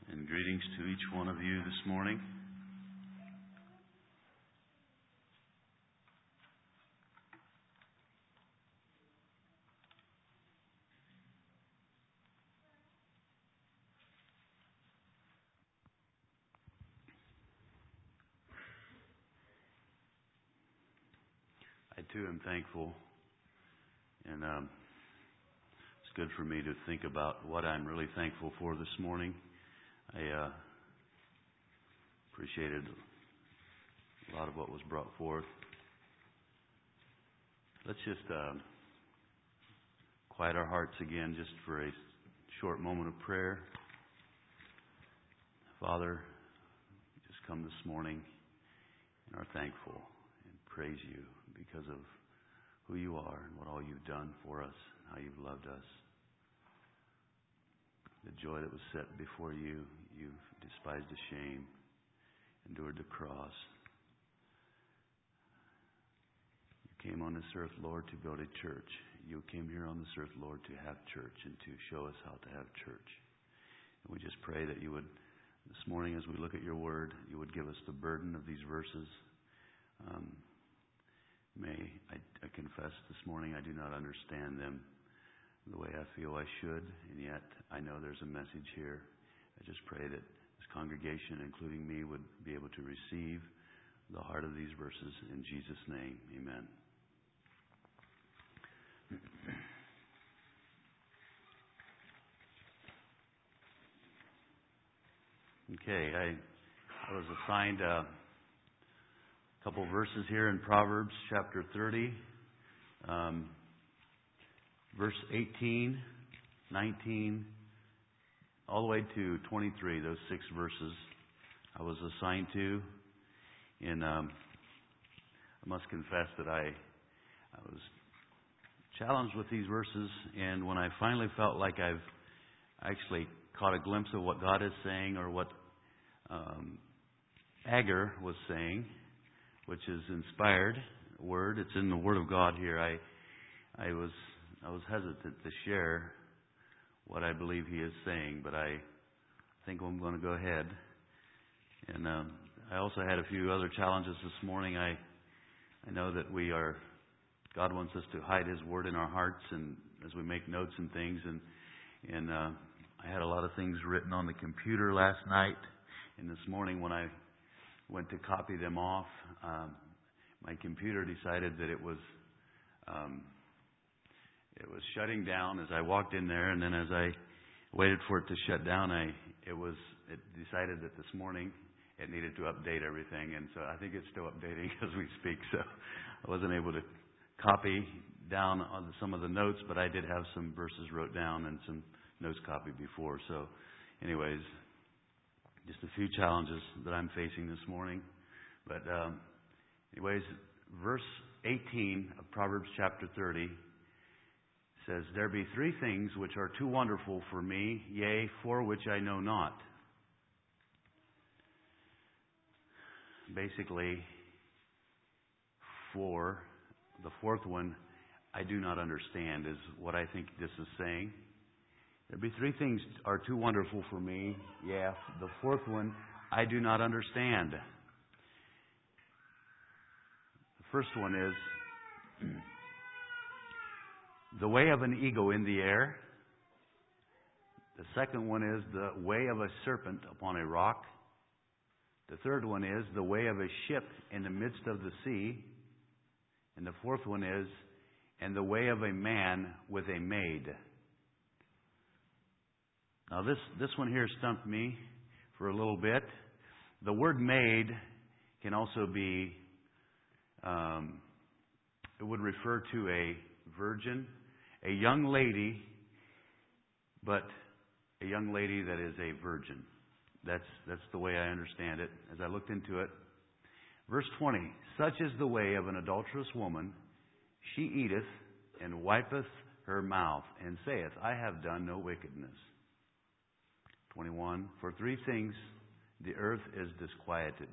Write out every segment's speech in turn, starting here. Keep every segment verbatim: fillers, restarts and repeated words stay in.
And greetings to each one of you this morning. I too am thankful, and um, it's good for me to think about what I'm really thankful for this morning. I uh, appreciated a lot of what was brought forth. Let's just uh, quiet our hearts again just for a short moment of prayer. Father, just come this morning and are thankful and praise you because of who you are and what all you've done for us, how you've loved us. The joy that was set before you, you've despised the shame, endured the cross. You came on this earth, Lord, to build a church. You came here on this earth, Lord, to have church and to show us how to have church. And we just pray that you would, this morning as we look at your word, you would give us the burden of these verses. Um, may I, I confess this morning I do not understand them the way I feel I should, and yet I know there's a message here. I just pray that this congregation, including me, would be able to receive the heart of these verses in Jesus' name. Amen. Okay, I, I was assigned a couple verses here in Proverbs chapter thirty. Um, Verse eighteen, nineteen, all the way to twenty-three, those six verses I was assigned to. And um, I must confess that I, I was challenged with these verses. And when I finally felt like I've actually caught a glimpse of what God is saying, or what um, Agur was saying, which is inspired word, it's in the Word of God here, I, I was... I was hesitant to share what I believe he is saying, but I think I'm going to go ahead. And um, I also had a few other challenges this morning. I I know that we are, God wants us to hide his word in our hearts, and as we make notes and things. And and uh, I had a lot of things written on the computer last night, and this morning when I went to copy them off, um, my computer decided that it was. Um, It was shutting down as I walked in there, and then as I waited for it to shut down, I it was it decided that this morning it needed to update everything, and so I think it's still updating as we speak. So I wasn't able to copy down on some of the notes, but I did have some verses wrote down and some notes copied before. So, anyways, just a few challenges that I'm facing this morning. But, um, anyways, verse eighteen of Proverbs chapter thirty. Says, there be three things which are too wonderful for me, yea, for which I know not. Basically, for the fourth one, I do not understand, is what I think this is saying. There be three things are too wonderful for me, yeah, the fourth one, I do not understand. The first one is the way of an eagle in the air. The second one is the way of a serpent upon a rock. The third one is the way of a ship in the midst of the sea. And the fourth one is, and the way of a man with a maid. Now this, this one here stumped me for a little bit. The word maid can also be, um, it would refer to a virgin, a young lady, but a young lady that is a virgin. That's that's the way I understand it as I looked into it. Verse twenty, such is the way of an adulterous woman. She eateth and wipeth her mouth and saith, I have done no wickedness. twenty-one, for three things the earth is disquieted.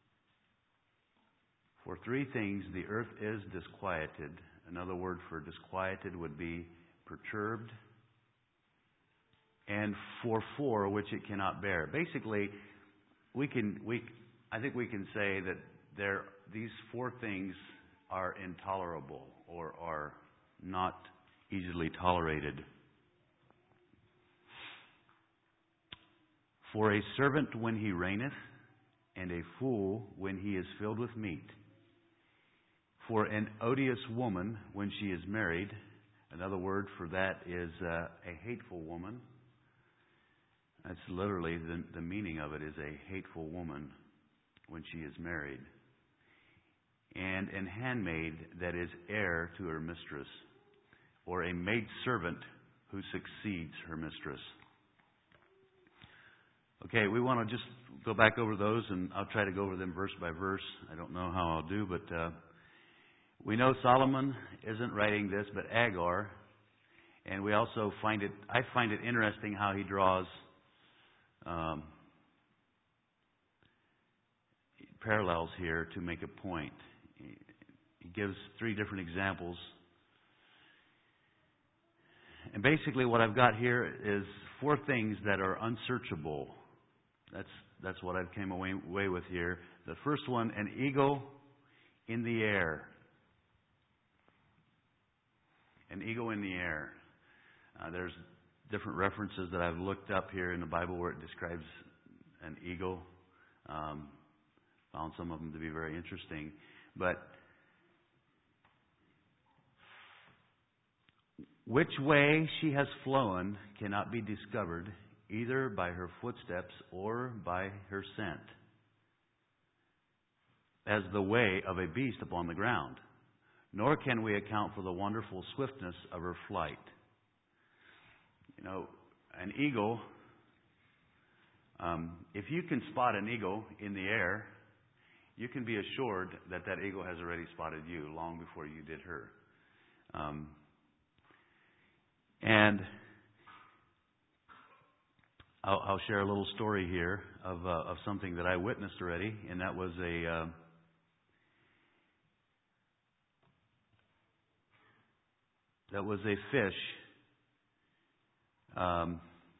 For three things the earth is disquieted. Another word for disquieted would be perturbed and for four which it cannot bear. Basically, we can we I think we can say that there these four things are intolerable or are not easily tolerated. For a servant when he reigneth, and a fool when he is filled with meat. For an odious woman when she is married, another word for that is uh, a hateful woman. That's literally the, the meaning of it, is a hateful woman when she is married. And an handmaid that is heir to her mistress, or a maidservant who succeeds her mistress. Okay, we want to just go back over those, and I'll try to go over them verse by verse. I don't know how I'll do, but uh, we know Solomon isn't writing this, but Agar. And we also find it, I find it interesting how he draws um, parallels here to make a point. He gives three different examples. And basically what I've got here is four things that are unsearchable. That's that's what I came away, away with here. The first one, an eagle in the air. An eagle in the air. Uh, there's different references that I've looked up here in the Bible where it describes an eagle. Um, found some of them to be very interesting. But which way she has flown cannot be discovered, either by her footsteps or by her scent, as the way of a beast upon the ground. Nor can we account for the wonderful swiftness of her flight. You know, an eagle, um, if you can spot an eagle in the air, you can be assured that that eagle has already spotted you long before you did her. Um, and I'll, I'll share a little story here of uh, of something that I witnessed already, and that was a uh, that was a fish. Um,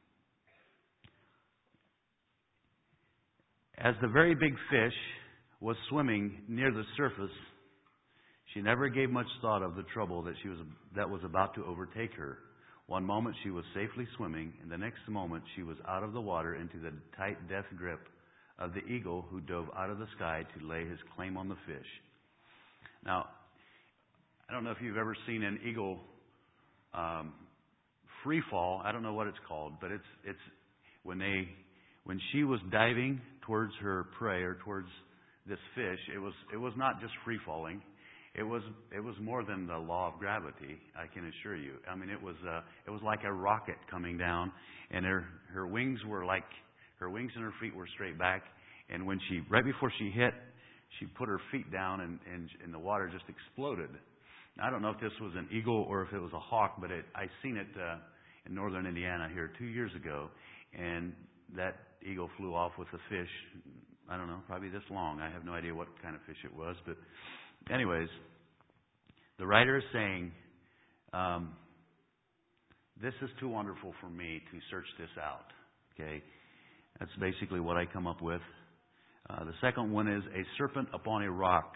as the very big fish was swimming near the surface, she never gave much thought of the trouble that she was that was about to overtake her. One moment she was safely swimming, and the next moment she was out of the water into the tight death grip of the eagle who dove out of the sky to lay his claim on the fish. Now, I don't know if you've ever seen an eagle um, free fall. I don't know what it's called, but it's it's when they when she was diving towards her prey or towards this fish, it was it was not just free falling. It was it was more than the law of gravity, I can assure you. I mean, it was uh, it was like a rocket coming down, and her her wings were like her wings and her feet were straight back. And when she right before she hit, she put her feet down, and and, and the water just exploded. Now, I don't know if this was an eagle or if it was a hawk, but it, I seen it uh, in northern Indiana here two years ago, and that eagle flew off with a fish. I don't know, probably this long. I have no idea what kind of fish it was, but. Anyways, the writer is saying, um, this is too wonderful for me to search this out. Okay, that's basically what I come up with. Uh, the second one is a serpent upon a rock.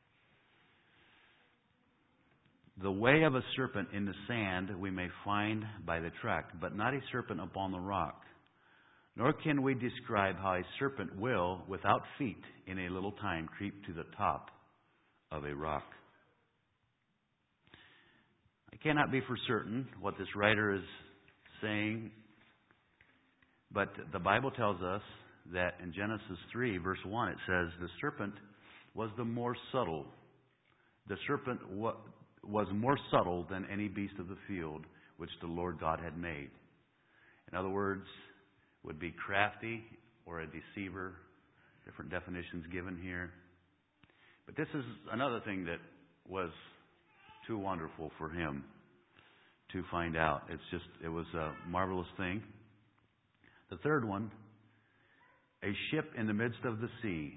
The way of a serpent in the sand we may find by the track, but not a serpent upon the rock. Nor can we describe how a serpent will, without feet, in a little time creep to the top of a rock. I cannot be for certain what this writer is saying, but the Bible tells us that in Genesis three, verse one, it says, the serpent was the more subtle. The serpent wa- was more subtle than any beast of the field which the Lord God had made. In other words, would be crafty or a deceiver. Different definitions given here. But this is another thing that was too wonderful for him to find out. It's just, it was a marvelous thing. The third one, a ship in the midst of the sea.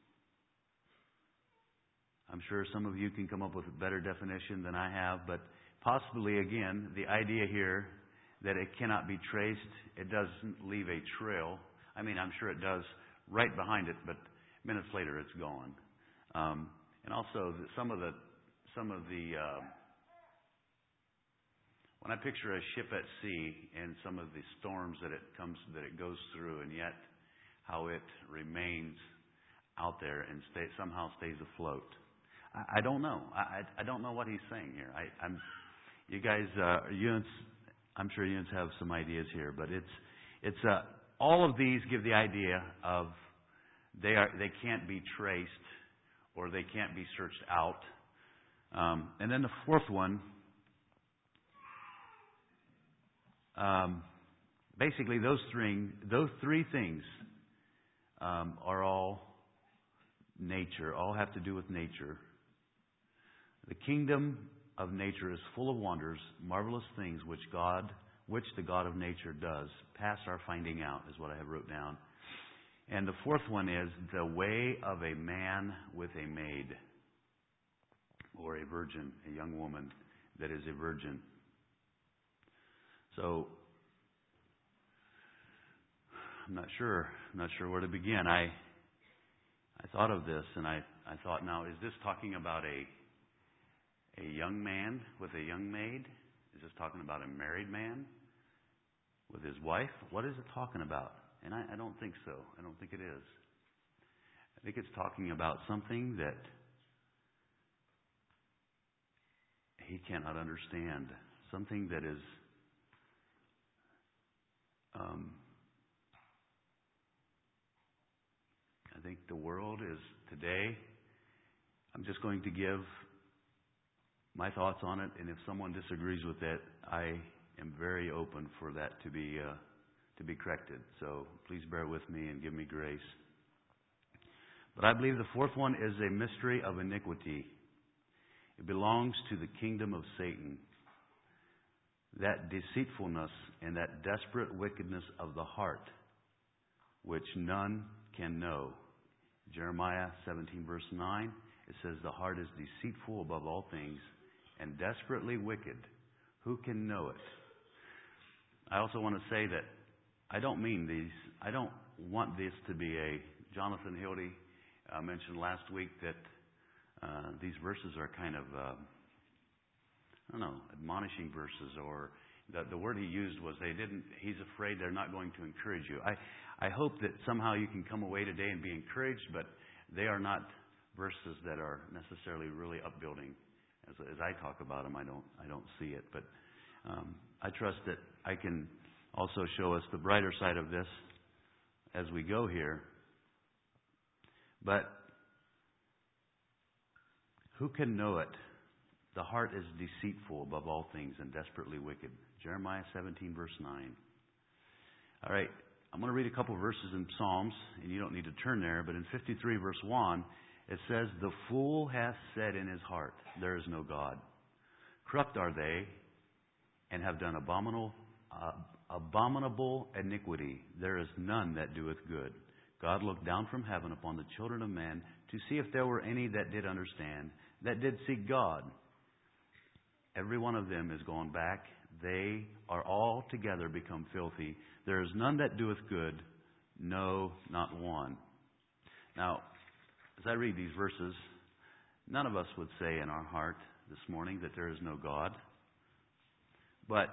I'm sure some of you can come up with a better definition than I have, but possibly, again, the idea here that it cannot be traced. It doesn't leave a trail. I mean, I'm sure it does right behind it, but minutes later it's gone. Um, and also, the, some of the some of the uh, when I picture a ship at sea and some of the storms that it comes that it goes through, and yet how it remains out there and stay, somehow stays afloat. I, I don't know. I, I don't know what he's saying here. I, I'm, you guys, uh, you, I'm sure you have some ideas here, but it's it's uh, all of these give the idea of they are they can't be traced or they can't be searched out. Um, and then the fourth one, um, basically those three those three things um, are all nature, all have to do with nature. The kingdom of nature is full of wonders, marvelous things which God, which the God of nature does, past our finding out, is what I have wrote down. And the fourth one is the way of a man with a maid, or a virgin, a young woman that is a virgin. So I'm not sure. I'm not sure where to begin. I I thought of this, and I, I thought, now, is this talking about a a young man with a young maid? Is this talking about a married man with his wife? What is it talking about? And I, I don't think so. I don't think it is. I think it's talking about something that he cannot understand. Something that is um, I think the world is today. I'm just going to give my thoughts on it, and if someone disagrees with it, I am very open for that to be uh, to be corrected. So please bear with me and give me grace. But I believe the fourth one is a mystery of iniquity. It belongs to the kingdom of Satan. That deceitfulness and that desperate wickedness of the heart, which none can know. Jeremiah seventeen verse nine, it says the heart is deceitful above all things and desperately wicked. Who can know it? I also want to say that I don't mean these, I don't want this to be a, Jonathan Hildy uh, mentioned last week that uh, these verses are kind of, uh, I don't know, admonishing verses, or the, the word he used was they didn't, he's afraid they're not going to encourage you. I, I hope that somehow you can come away today and be encouraged, but they are not verses that are necessarily really upbuilding. As, as I talk about them, I don't, I don't see it. But um, I trust that I can also show us the brighter side of this as we go here. But who can know it? The heart is deceitful above all things and desperately wicked. Jeremiah seventeen verse nine. All right, I'm going to read a couple of verses in Psalms, and you don't need to turn there, but in fifty-three verse one, it says, "The fool hath said in his heart, there is no God. Corrupt are they, and have done abominable, uh, abominable iniquity. There is none that doeth good. God looked down from heaven upon the children of men to see if there were any that did understand, that did seek God. Every one of them is gone back. They are all together become filthy. There is none that doeth good, no, not one." Now, as I read these verses, none of us would say in our heart this morning that there is no God. But,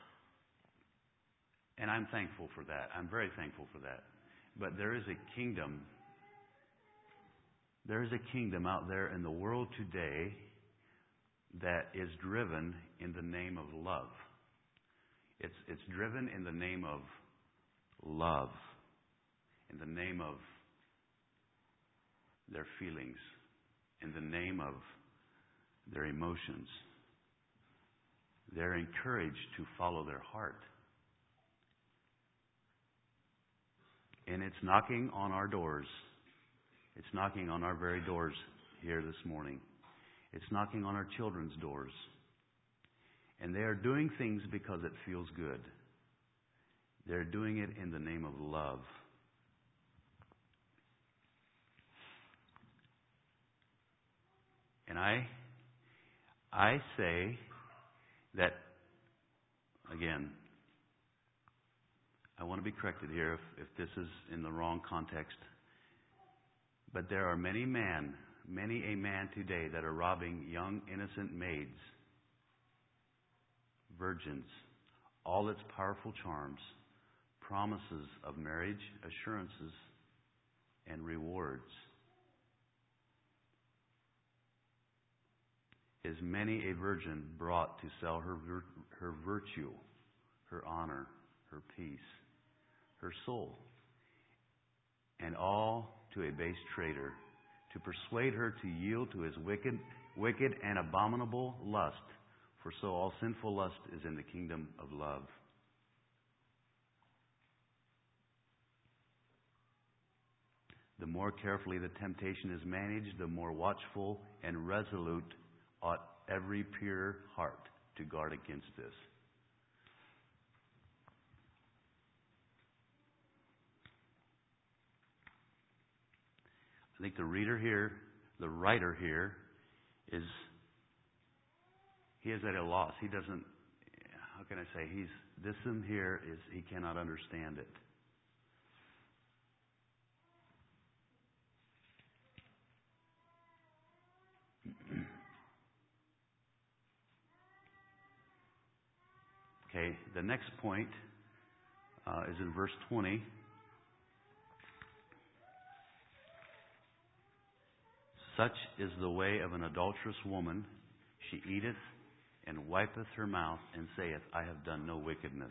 and I'm thankful for that. I'm very thankful for that. But there is a kingdom. There is a kingdom out there in the world today that is driven in the name of love. It's it's driven in the name of love, in the name of their feelings, in the name of their emotions. They're encouraged to follow their heart. And it's knocking on our doors. It's knocking on our very doors here this morning. It's knocking on our children's doors. And they are doing things because it feels good. They're doing it in the name of love. And I, I say that, again, I want to be corrected here if, if this is in the wrong context. But there are many men, many a man today that are robbing young, innocent maids, virgins, all its powerful charms, promises of marriage, assurances, and rewards. Is many a virgin brought to sell her vir- her virtue, her honor, her peace, her soul, and all to a base trader, to persuade her to yield to his wicked, wicked and abominable lust. For so all sinful lust is in the kingdom of love. The more carefully the temptation is managed, the more watchful and resolute ought every pure heart to guard against this. I think the reader here, the writer here, is, he is at a loss. He doesn't, how can I say, he's, this in here is, he cannot understand it. Okay, the next point uh, is in verse twenty. Such is the way of an adulterous woman. She eateth and wipeth her mouth and saith, I have done no wickedness.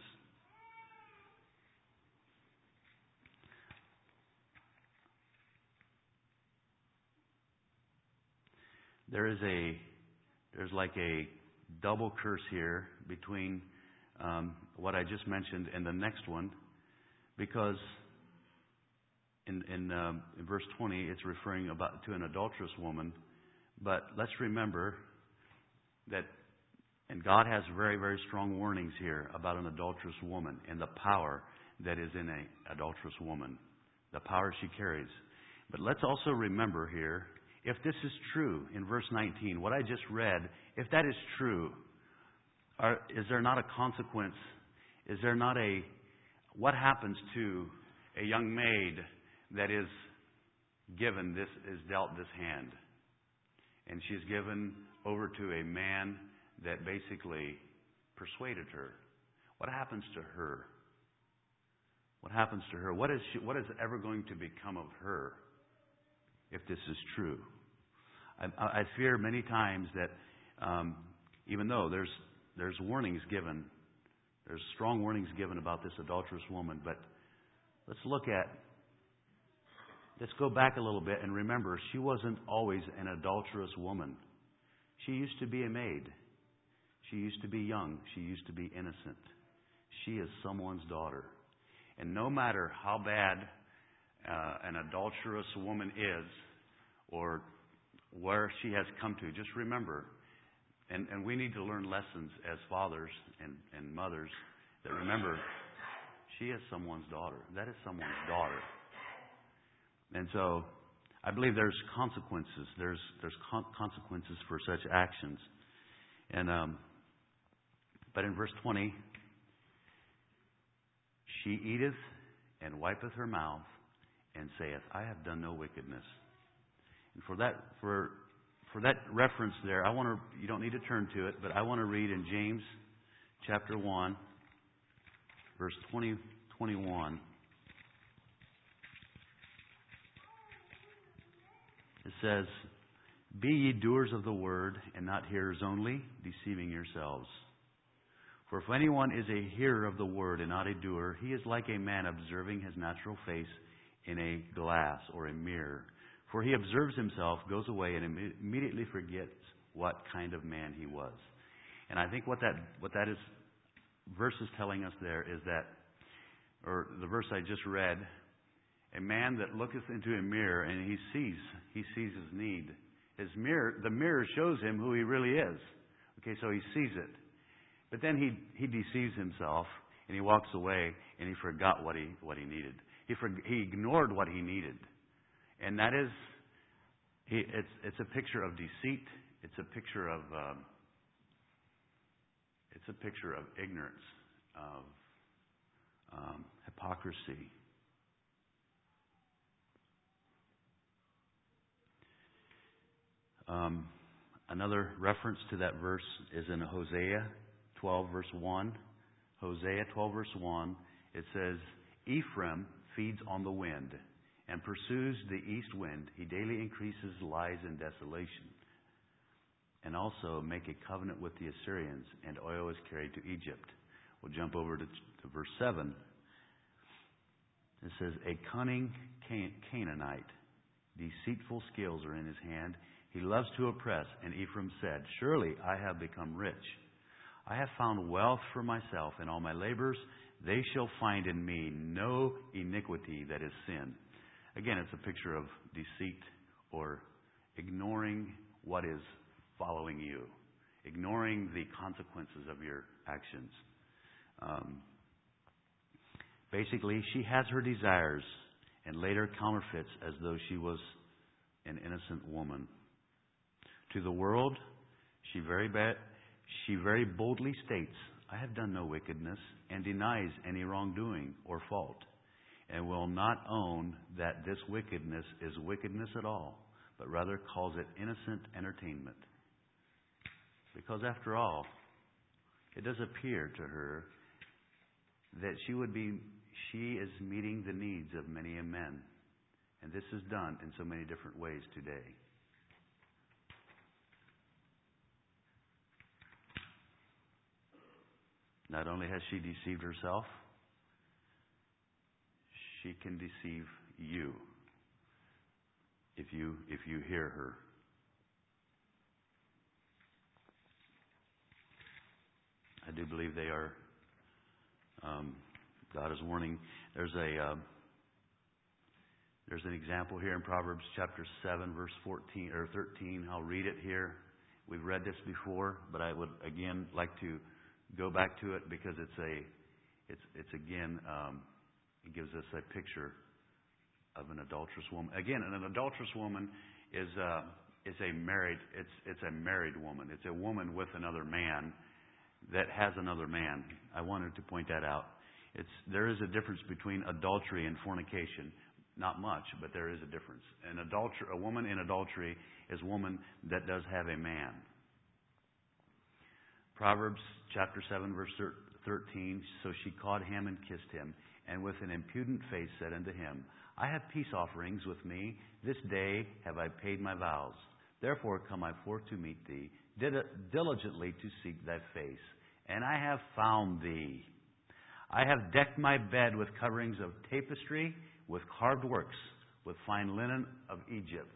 There is a, there's like a double curse here between um, what I just mentioned and the next one, because in, in, um, in verse twenty it's referring about to an adulterous woman, but let's remember that, and God has very, very strong warnings here about an adulterous woman and the power that is in an adulterous woman, the power she carries. But let's also remember here, if this is true in verse nineteen, what I just read, if that is true, are, is there not a consequence? Is there not a, what happens to a young maid that is given this, is dealt this hand? And she's given over to a man that basically persuaded her. What happens to her? What happens to her? What is she, what is ever going to become of her if this is true? I, I fear many times that um, even though there's there's warnings given, there's strong warnings given about this adulterous woman, but let's look at, let's go back a little bit and remember, she wasn't always an adulterous woman. She used to be a maid. She used to be young. She used to be innocent. She is someone's daughter. And no matter how bad uh, an adulterous woman is, or where she has come to, just remember, and, and we need to learn lessons as fathers and, and mothers, that remember, she is someone's daughter. That is someone's daughter. And so, I believe there's consequences. There's there's con- consequences for such actions. And um, but in verse twenty, she eateth and wipeth her mouth and saith, I have done no wickedness. And for that for for that reference there, I want to, you don't need to turn to it, but I want to read in James chapter one, verse twenty, twenty-one. It says, Be ye doers of the word, and not hearers only, deceiving yourselves. For if anyone is a hearer of the word and not a doer, he is like a man observing his natural face in a glass or a mirror. For he observes himself, goes away, and im- immediately forgets what kind of man he was. And I think what that what that is verse is telling us there is that, or the verse I just read, a man that looketh into a mirror and he sees, he sees his need. His mirror, the mirror shows him who he really is. Okay, so he sees it. But then he he deceives himself and he walks away and he forgot what he what he needed. He for, he ignored what he needed. And that is, he, it's it's a picture of deceit. It's a picture of um, it's a picture of ignorance, of um, hypocrisy. Um, another reference to that verse is in Hosea twelve, verse one. Hosea twelve, verse one. It says, Ephraim feeds on the wind and pursues the east wind. He daily increases lies and desolation. And also make a covenant with the Assyrians, and oil is carried to Egypt. We'll jump over to, to verse seven. It says, a cunning Can- Canaanite, deceitful skills are in his hand. He loves to oppress. And Ephraim said, surely I have become rich. I have found wealth for myself in all my labors. They shall find in me no iniquity that is sin. Again, it's a picture of deceit or ignoring what is following you, ignoring the consequences of your actions. Um, basically, she has her desires and later counterfeits as though she was an innocent woman. To the world, she very bad, she very boldly states, I have done no wickedness, and denies any wrongdoing or fault, and will not own that this wickedness is wickedness at all, but rather calls it innocent entertainment. Because after all, it does appear to her that she would be, she is meeting the needs of many a men. And this is done in so many different ways today. Not only has she deceived herself, she can deceive you if you if you hear her. I do believe they are. Um, God is warning. There's a uh, there's an example here in Proverbs chapter seven, verse fourteen or thirteen. I'll read it here. We've read this before, but I would again like to go back to it because it's a it's it's again um, it gives us a picture of an adulterous woman. Again, an adulterous woman is uh, is a married it's it's a married woman. It's a woman with another man that has another man. I wanted to point that out. It's there is a difference between adultery and fornication. Not much, but there is a difference. An adultery, a woman in adultery is a woman that does have a man. Proverbs chapter seven, verse thirteen. So she caught him and kissed him, and with an impudent face said unto him, I have peace offerings with me. This day have I paid my vows. Therefore come I forth to meet thee, diligently to seek thy face. And I have found thee. I have decked my bed with coverings of tapestry, with carved works, with fine linen of Egypt.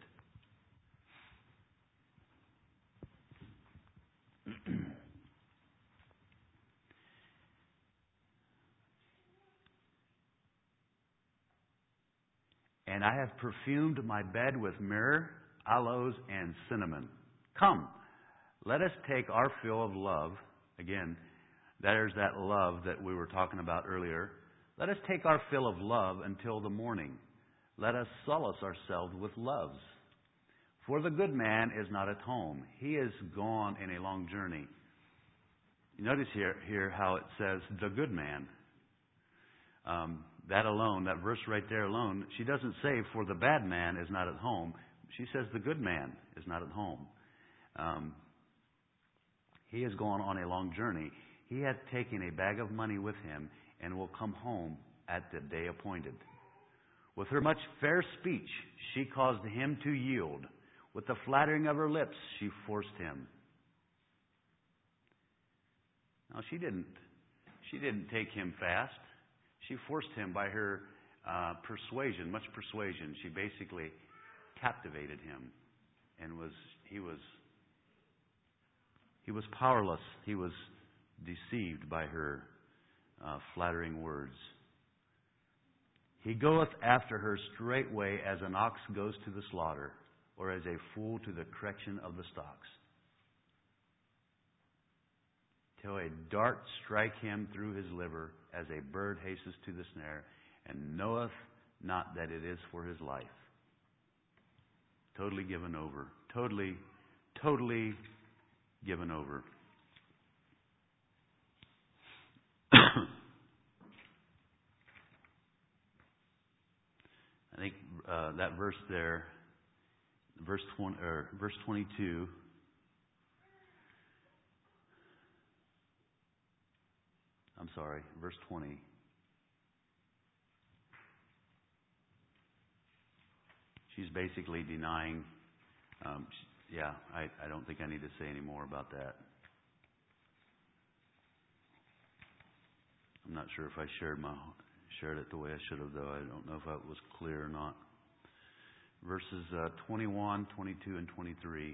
And I have perfumed my bed with myrrh, aloes, and cinnamon. Come, let us take our fill of love. Again, there's that love that we were talking about earlier. Let us take our fill of love until the morning. Let us solace ourselves with loves. For the good man is not at home. He is gone in a long journey. You notice here, here how it says, the good man. Um, that alone, that verse right there alone, she doesn't say, for the bad man is not at home. She says, the good man is not at home. Um, he has gone on a long journey. He hath taken a bag of money with him, and will come home at the day appointed. With her much fair speech, she caused him to yield. With the flattering of her lips, she forced him. Now, she didn't, she didn't take him fast. She forced him by her uh, persuasion, much persuasion. She basically captivated him, and was he was he was powerless. He was deceived by her uh, flattering words. He goeth after her straightway as an ox goes to the slaughter, or as a fool to the correction of the stocks. Till a dart strike him through his liver, as a bird hastens to the snare, and knoweth not that it is for his life. Totally given over. Totally, totally given over. I think uh, that verse there, verse twenty or verse twenty-two. I'm sorry, verse twenty. She's basically denying. Um, she, yeah, I, I don't think I need to say any more about that. I'm not sure if I shared my shared it the way I should have, though. I don't know if that was clear or not. Verses uh, twenty-one, twenty-two, and twenty-three.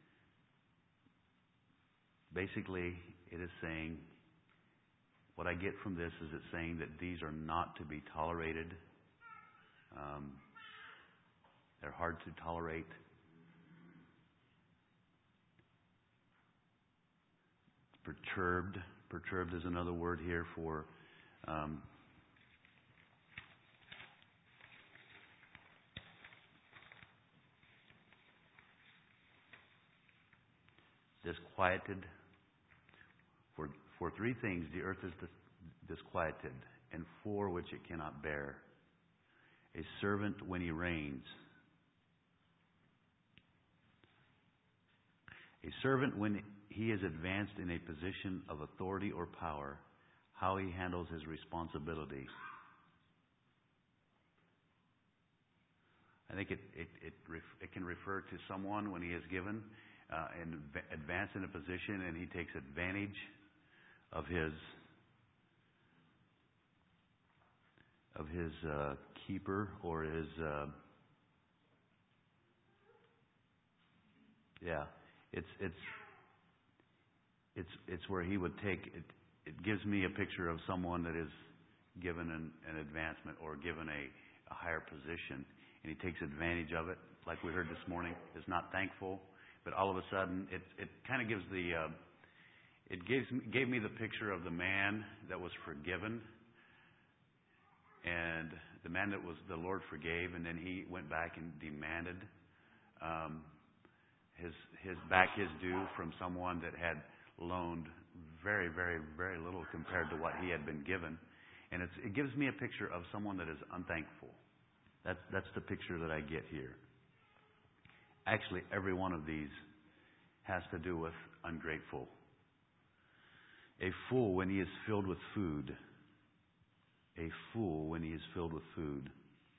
Basically, it is saying, what I get from this is it's saying that these are not to be tolerated. Um, they're hard to tolerate. Perturbed. Perturbed is another word here for um, disquieted. For for three things the earth is dis- disquieted, and for which it cannot bear. A servant when he reigns. A servant when he is advanced in a position of authority or power, how he handles his responsibility. I think it it it, ref, it can refer to someone when he is given uh, and advanced in a position and he takes advantage of his of his uh, keeper or his uh, yeah. It's it's it's it's where he would take it. It gives me a picture of someone that is given an, an advancement or given a, a higher position, and he takes advantage of it. Like we heard this morning, is not thankful, but all of a sudden, it it kind of gives the uh, it gives gave me the picture of the man that was forgiven, and the man that was the Lord forgave, and then he went back and demanded. Um, His his back his due from someone that had loaned very, very, very little compared to what he had been given. And it's, it gives me a picture of someone that is unthankful. That's that's the picture that I get here. Actually, every one of these has to do with ungrateful. A fool when he is filled with food. A fool when he is filled with food.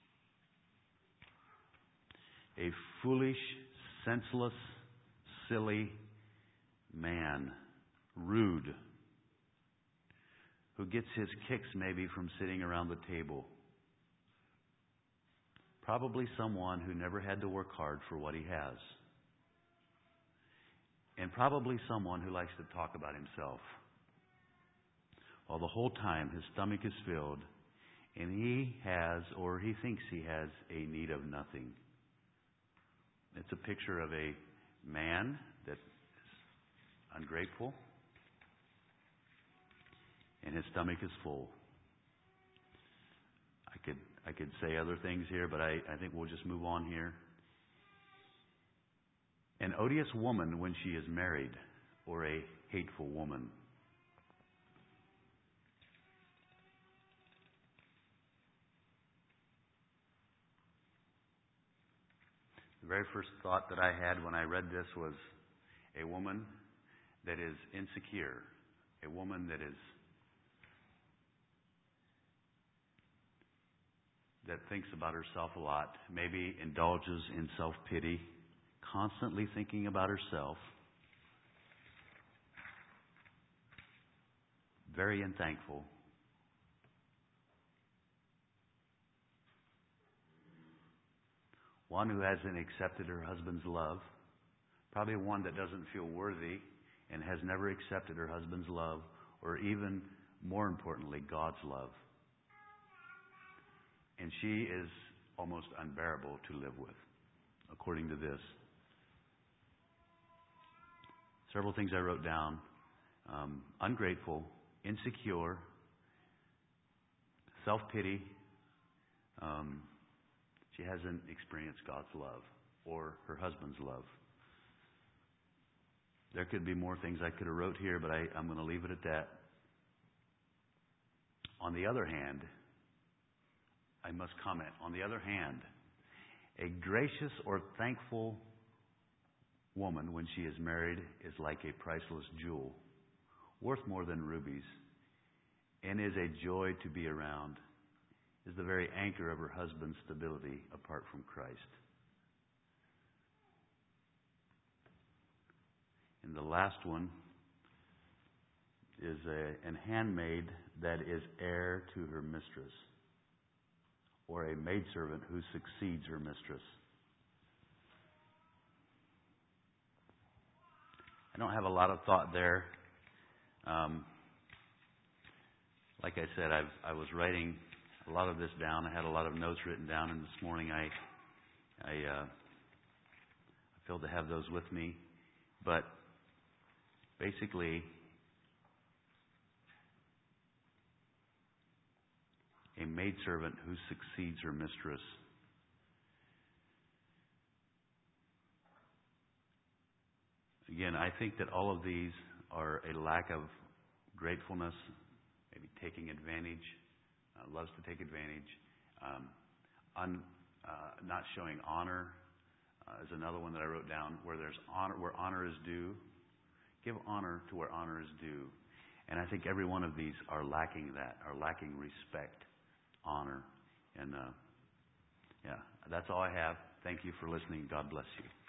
A foolish, senseless, silly man, rude, who gets his kicks maybe from sitting around the table. Probably someone who never had to work hard for what he has. And probably someone who likes to talk about himself. While the whole time his stomach is filled and he has, or he thinks he has, a need of nothing. It's a picture of a man that is ungrateful and his stomach is full. I could I could say other things here, but I, I think we'll just move on here. An odious woman when she is married, or a hateful woman. The very first thought that I had when I read this was a woman that is insecure, a woman that is that thinks about herself a lot, maybe indulges in self-pity, constantly thinking about herself, very unthankful. One who hasn't accepted her husband's love, probably one that doesn't feel worthy and has never accepted her husband's love, or even more importantly, God's love. And she is almost unbearable to live with, according to this. Several things I wrote down. Um, ungrateful, insecure, self-pity. Um, she hasn't experienced God's love or her husband's love. There could be more things I could have wrote here, but I, I'm going to leave it at that. On the other hand, I must comment. On the other hand, a gracious or thankful woman, when she is married, is like a priceless jewel, worth more than rubies, and is a joy to be around, is the very anchor of her husband's stability apart from Christ. And the last one is a an handmaid that is heir to her mistress, or a maidservant who succeeds her mistress. I don't have a lot of thought there. Um, like I said, I've, I was writing a lot of this down. I had a lot of notes written down, and this morning I I, uh, I failed to have those with me. But basically, a maidservant who succeeds her mistress. Again, I think that all of these are a lack of gratefulness, maybe taking advantage, uh, loves to take advantage, um, un, uh, not showing honor uh, is another one that I wrote down. Where there's honor, where honor is due, give honor to where honor is due. And I think every one of these are lacking that, are lacking respect, honor, and uh, yeah, that's all I have. Thank you for listening. God bless you.